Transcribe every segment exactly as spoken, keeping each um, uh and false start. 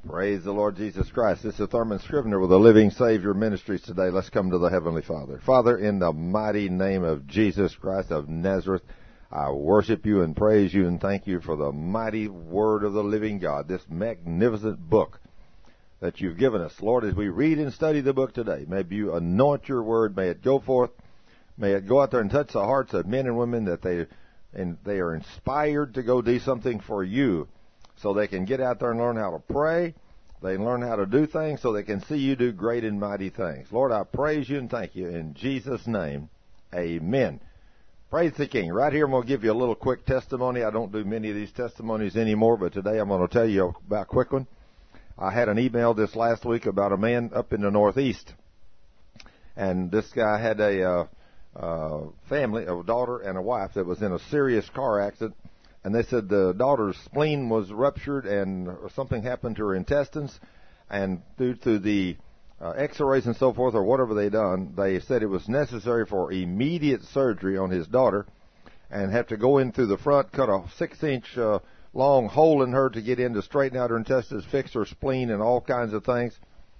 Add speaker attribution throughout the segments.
Speaker 1: Praise the Lord Jesus Christ. This is Thurman Scrivener with the Living Savior Ministries today. Let's come to the Heavenly Father. Father, in the mighty name of Jesus Christ of Nazareth, I worship you and praise you and thank you for the mighty word of the living God, this magnificent book that you've given us. Lord, as we read and study the book today, may you anoint your word. May it go forth. May it go out there and touch the hearts of men and women that they, and they are inspired to go do something for you, so they can get out there and learn how to pray. They can learn how to do things so they can see you do great and mighty things. Lord, I praise you and thank you in Jesus' name. Amen. Praise the King. Right here I'm going to give you a little quick testimony. I don't do many of these testimonies anymore, but today I'm going to tell you about a quick one. I had an email this last week about a man up in the Northeast. And this guy had a uh, uh, family, a daughter and a wife that was in a serious car accident. And they said the daughter's spleen was ruptured and something happened to her intestines. And due to the uh, x-rays and so forth or whatever they done, they said it was necessary for immediate surgery on his daughter and have to go in through the front, cut a six-inch uh, long hole in her to get in to straighten out her intestines, fix her spleen and all kinds of things.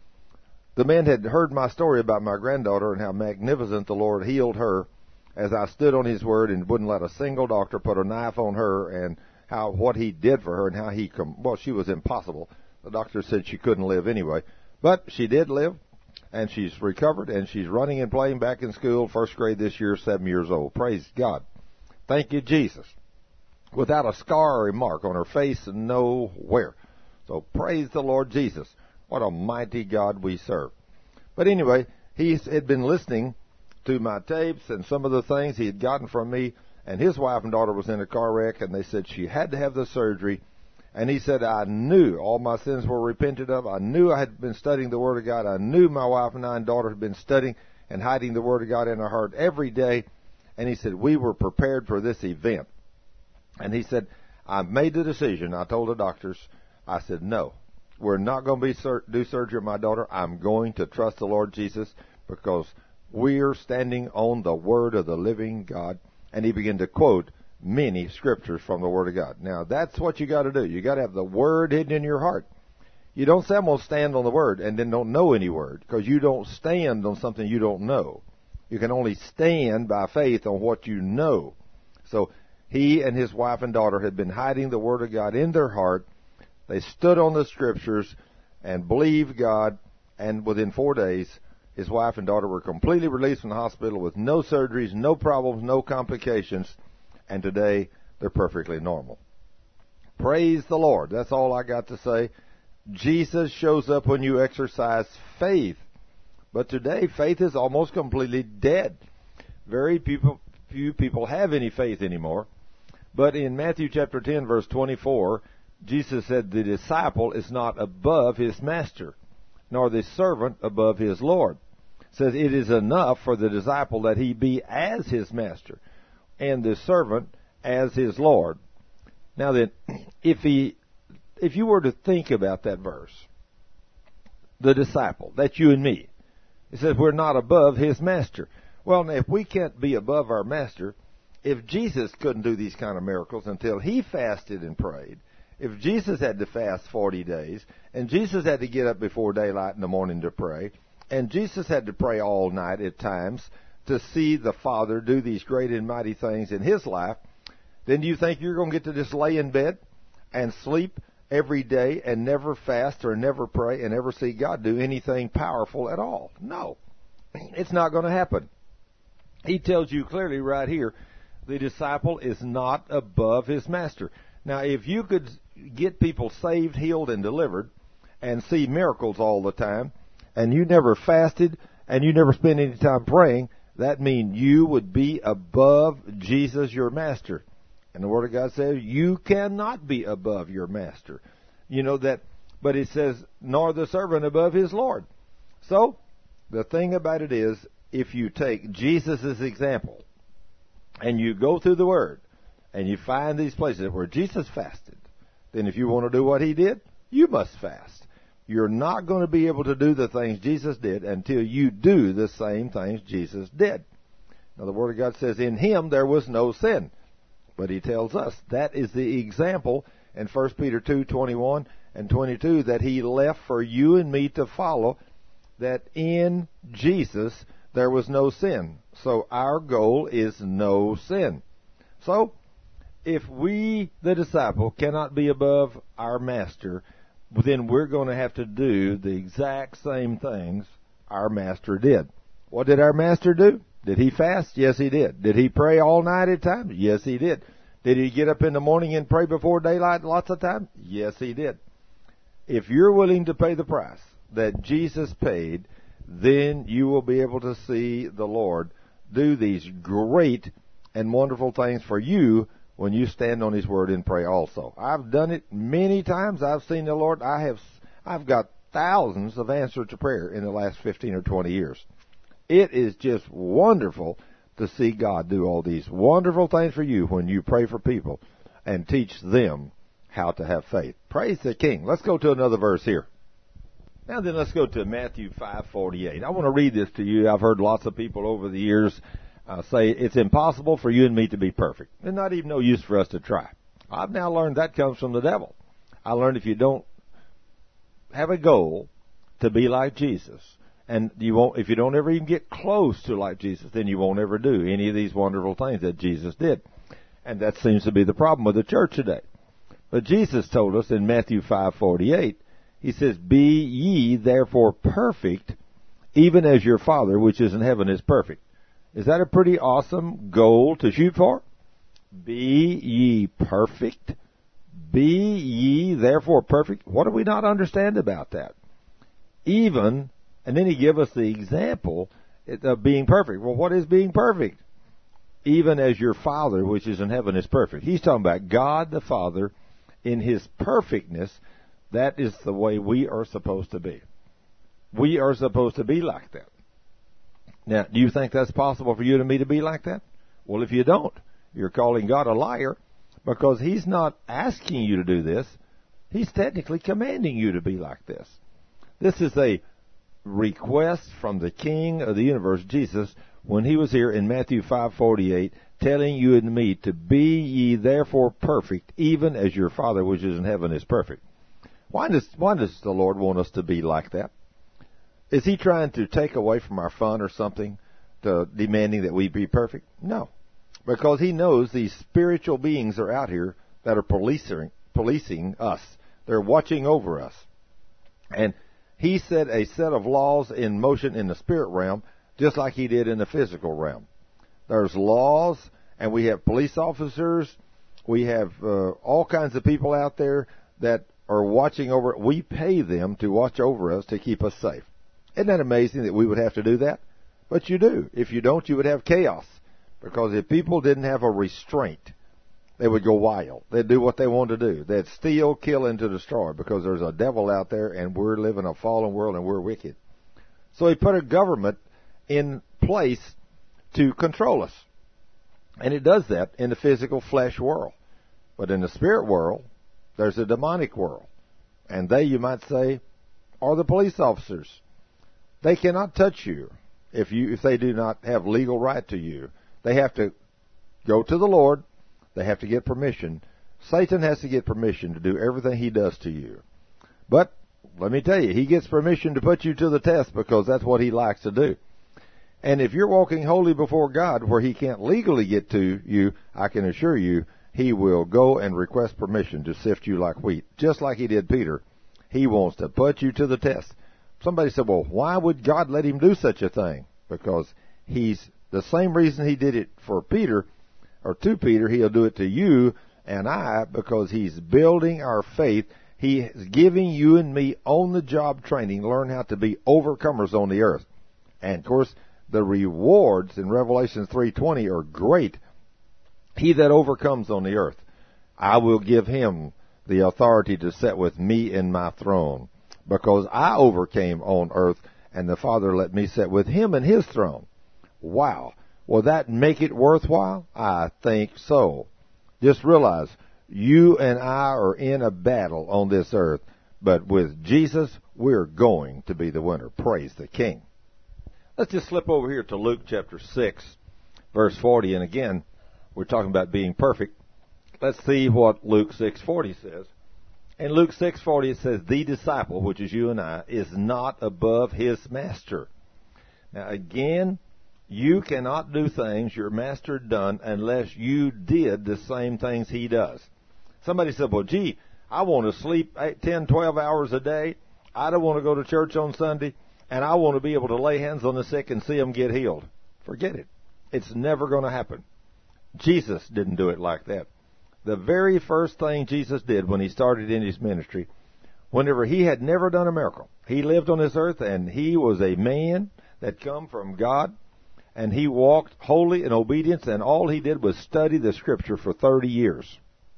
Speaker 1: The man had heard my story about my granddaughter and how magnificent the Lord healed her, as I stood on his word and wouldn't let a single doctor put a knife on her, and how what he did for her and how he com- well, she was impossible. The doctor said she couldn't live anyway, but she did live, and she's recovered, and she's running and playing back in school, first grade this year, seven years old. Praise God. Thank you, Jesus. Without a scar or a mark on her face, nowhere. So praise the Lord Jesus. What a mighty God we serve. But anyway, he had been listening to my tapes and some of the things he had gotten from me, and his wife and daughter was in a car wreck, and they said she had to have the surgery. And he said, I knew all my sins were repented of. I knew I had been studying the Word of God. I knew my wife and I and daughter had been studying and hiding the Word of God in our heart every day. And he said, we were prepared for this event. And he said, I made the decision. I told the doctors, I said, no, we're not going to be sur- do surgery on my daughter. I'm going to trust the Lord Jesus, because we're standing on the Word of the living God. And he began to quote many scriptures from the Word of God. Now, that's what you got to do. You got to have the Word hidden in your heart. You don't say, I'm going to stand on the Word and then don't know any Word, because you don't stand on something you don't know. You can only stand by faith on what you know. So he and his wife and daughter had been hiding the Word of God in their heart. They stood on the scriptures and believed God, and within four days, his wife and daughter were completely released from the hospital with no surgeries, no problems, no complications, and today they're perfectly normal. Praise the Lord. That's all I got to say. Jesus shows up when you exercise faith. But today, faith is almost completely dead. Very people, few people have any faith anymore. But in Matthew chapter ten, verse twenty-four, Jesus said the disciple is not above his master, nor the servant above his Lord. Says it is enough for the disciple that he be as his master, and the servant as his Lord. Now then, if he, if you were to think about that verse, the disciple, that's you and me, it says we're not above his master. Well, now, if we can't be above our master, if Jesus couldn't do these kind of miracles until he fasted and prayed, if Jesus had to fast forty days, and Jesus had to get up before daylight in the morning to pray, and Jesus had to pray all night at times to see the Father do these great and mighty things in his life, then do you think you're going to get to just lay in bed and sleep every day and never fast or never pray and ever see God do anything powerful at all? No. It's not going to happen. He tells you clearly right here, the disciple is not above his master. Now, if you could get people saved, healed, and delivered and see miracles all the time, and you never fasted, and you never spent any time praying, that means you would be above Jesus, your master. And the Word of God says you cannot be above your master. You know that, but it says, nor the servant above his Lord. So, the thing about it is, if you take Jesus' example, and you go through the Word, and you find these places where Jesus fasted, then if you want to do what he did, you must fast. You're not going to be able to do the things Jesus did until you do the same things Jesus did. Now, the Word of God says, in him there was no sin. But he tells us that is the example in First Peter two twenty-one. and twenty-two that he left for you and me to follow, that in Jesus there was no sin. So our goal is no sin. So if we, the disciple, cannot be above our master, then we're going to have to do the exact same things our master did. What did our master do? Did he fast? Yes, he did. Did he pray all night at times? Yes, he did. Did he get up in the morning and pray before daylight lots of times? Yes, he did. If you're willing to pay the price that Jesus paid, then you will be able to see the Lord do these great and wonderful things for you when you stand on His Word and pray also. I've done it many times. I've seen the Lord. I have, I've got thousands of answers to prayer in the last fifteen or twenty years. It is just wonderful to see God do all these wonderful things for you when you pray for people and teach them how to have faith. Praise the King. Let's go to another verse here. Now then, let's go to Matthew five forty-eight. I want to read this to you. I've heard lots of people over the years uh, say it's impossible for you and me to be perfect. There's not even no use for us to try. I've now learned that comes from the devil. I learned if you don't have a goal to be like Jesus, and you won't, if you don't ever even get close to like Jesus, then you won't ever do any of these wonderful things that Jesus did. And that seems to be the problem with the church today. But Jesus told us in Matthew five forty-eight, He says, "Be ye therefore perfect, even as your Father which is in heaven is perfect." Is that a pretty awesome goal to shoot for? Be ye perfect. Be ye therefore perfect. What do we not understand about that? Even, and then He gave us the example of being perfect. Well, what is being perfect? Even as your Father which is in heaven is perfect. He's talking about God the Father in His perfectness. That is the way we are supposed to be. We are supposed to be like that. Now, do you think that's possible for you and me to be like that? Well, if you don't, you're calling God a liar, because He's not asking you to do this. He's technically commanding you to be like this. This is a request from the King of the universe, Jesus, when He was here in Matthew five forty-eight, telling you and me to be ye therefore perfect, even as your Father which is in heaven is perfect. Why does, why does the Lord want us to be like that? Is He trying to take away from our fun or something, to demanding that we be perfect? No. Because He knows these spiritual beings are out here that are policing, policing us. They're watching over us. And He set a set of laws in motion in the spirit realm, just like He did in the physical realm. There's laws, and we have police officers. We have uh, all kinds of people out there that are watching over. We pay them to watch over us to keep us safe. Isn't that amazing that we would have to do that? But you do. If you don't, you would have chaos. Because if people didn't have a restraint, they would go wild. They'd do what they want to do. They'd steal, kill, and to destroy, because there's a devil out there, and we're living in a fallen world, and we're wicked. So He put a government in place to control us. And it does that in the physical flesh world. But in the spirit world, there's a demonic world. And they, you might say, are the police officers. They cannot touch you if you if they do not have legal right to you. They have to go to the Lord. They have to get permission. Satan has to get permission to do everything he does to you. But let me tell you, he gets permission to put you to the test, because that's what he likes to do. And if you're walking holy before God where He can't legally get to you, I can assure you, He will go and request permission to sift you like wheat, just like He did Peter. He wants to put you to the test. Somebody said, well, why would God let Him do such a thing? Because He's the same reason He did it for Peter, or to Peter, He'll do it to you and I, because He's building our faith. He is giving you and me on-the-job training, learn how to be overcomers on the earth. And, of course, the rewards in Revelation three twenty are great. He that overcomes on the earth, I will give him the authority to sit with me in my throne, because I overcame on earth, and the Father let me sit with Him in His throne. Wow. Will that make it worthwhile? I think so. Just realize, you and I are in a battle on this earth, but with Jesus, we're going to be the winner. Praise the King. Let's just slip over here to Luke chapter six, verse forty, and again, we're talking about being perfect. Let's see what Luke six forty says. In Luke six forty, it says, the disciple, which is you and I, is not above his master. Now, again, you cannot do things your master done unless you did the same things he does. Somebody said, well, gee, I want to sleep eight, ten, twelve hours a day. I don't want to go to church on Sunday, and I want to be able to lay hands on the sick and see them get healed. Forget it. It's never going to happen. Jesus didn't do it like that. The very first thing Jesus did when he started in his ministry, whenever he had never done a miracle, he lived on this earth and he was a man that come from God, and he walked holy in obedience, and all he did was study the Scripture for thirty years.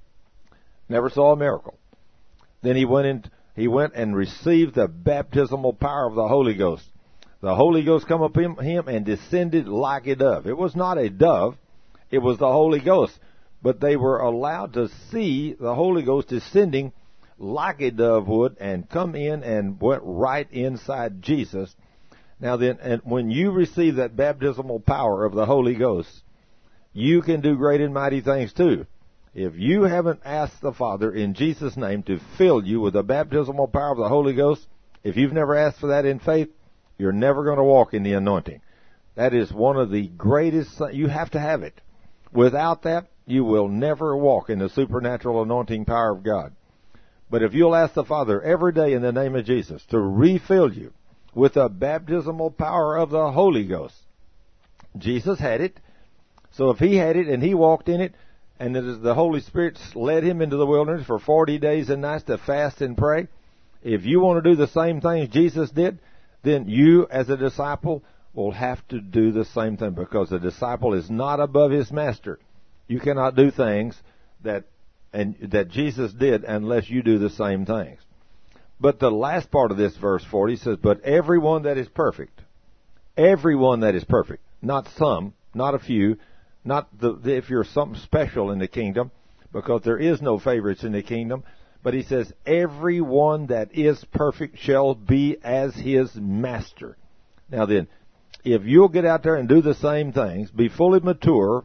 Speaker 1: Never saw a miracle. Then he went in, he went and received the baptismal power of the Holy Ghost. The Holy Ghost come upon him and descended like a dove. It was not a dove, it was the Holy Ghost. But they were allowed to see the Holy Ghost descending like a dove would and come in and went right inside Jesus. Now then, and when you receive that baptismal power of the Holy Ghost, you can do great and mighty things too. If you haven't asked the Father in Jesus' name to fill you with the baptismal power of the Holy Ghost, if you've never asked for that in faith, you're never going to walk in the anointing. That is one of the greatest, you have to have it. Without that, you will never walk in the supernatural anointing power of God. But if you'll ask the Father every day in the name of Jesus to refill you with the baptismal power of the Holy Ghost. Jesus had it. So if he had it and he walked in it, and the Holy Spirit led him into the wilderness for forty days and nights to fast and pray, if you want to do the same things Jesus did, then you as a disciple will have to do the same thing, because the disciple is not above his master. You cannot do things that and that Jesus did unless you do the same things. But the last part of this verse forty says, but everyone that is perfect, everyone that is perfect, not some, not a few, not the, if you're something special in the kingdom, because there is no favorites in the kingdom, but he says, everyone that is perfect shall be as his master. Now then, if you'll get out there and do the same things, be fully mature,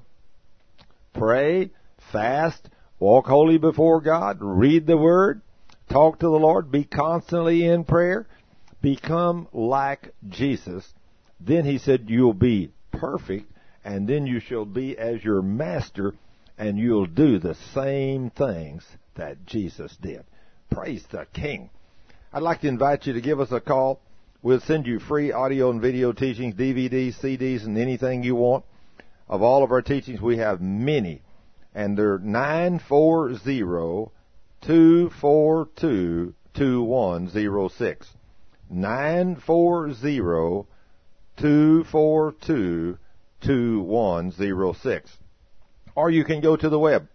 Speaker 1: pray, fast, walk holy before God, read the Word, talk to the Lord, be constantly in prayer, become like Jesus, then he said you'll be perfect, and then you shall be as your master, and you'll do the same things that Jesus did. Praise the King. I'd like to invite you to give us a call. We'll send you free audio and video teachings, D V Ds, C Ds, and anything you want. Of all of our teachings, we have many, and they're nine four zero, two four two, two one zero six. nine four zero, two four two, two one zero six. Or you can go to the web,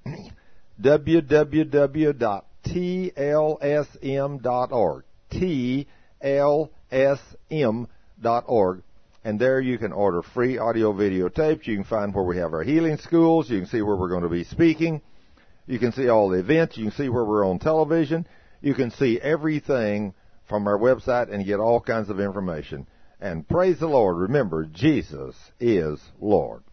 Speaker 1: w w w dot t l s m dot org, T L S M dot org, and there you can order free audio video tapes. You can find where we have our healing schools. You can see where we're going to be speaking. You can see all the events. You can see where we're on television. You can see everything from our website and get all kinds of information. And praise the Lord. Remember, Jesus is Lord.